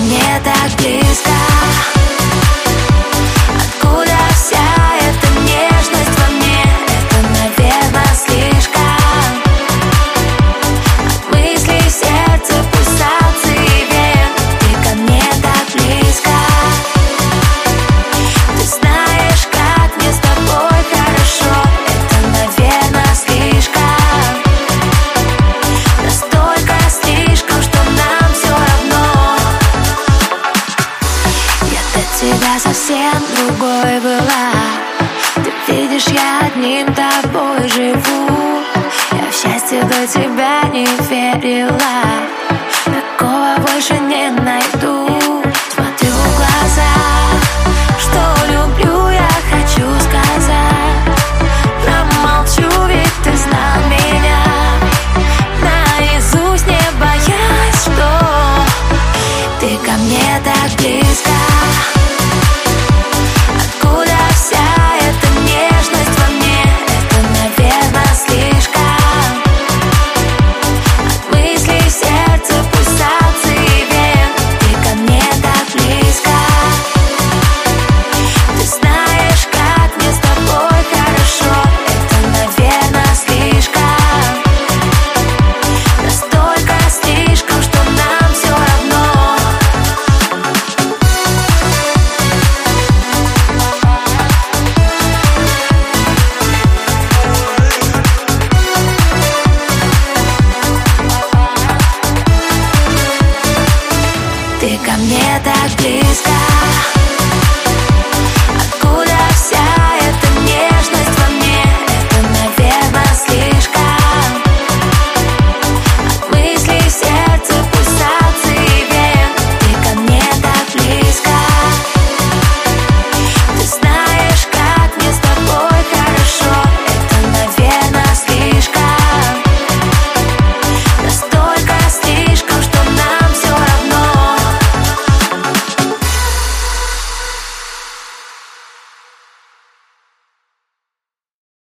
мне так близко. Откуда вся эта нежность во мне? Это, наверное, слишком. От мыслей сердце, пульсации вен. Ты ко мне так близко. Ты знаешь, как мне с тобой хорошо. Это, наверное, слишком. Настолько слишком, что нам все равно. Я до тебя совсем другой была. Ты видишь, я одним тобой живу. Я в счастье до тебя не верила. Такого больше не найду. Смотрю в глаза, что люблю, я хочу сказать. Промолчу, ведь ты знал меня наизусть, не боясь, что ты ко мне так близко. Откуда вся эта нежность во мне? Это, наверное, слишком. От мыслей сердце, пульсации вен. Ты ко мне так близко. Ты знаешь, как мне с тобой хорошо. Это, наверное, слишком. Настолько слишком, что нам все равно. Ты ко мне так близко.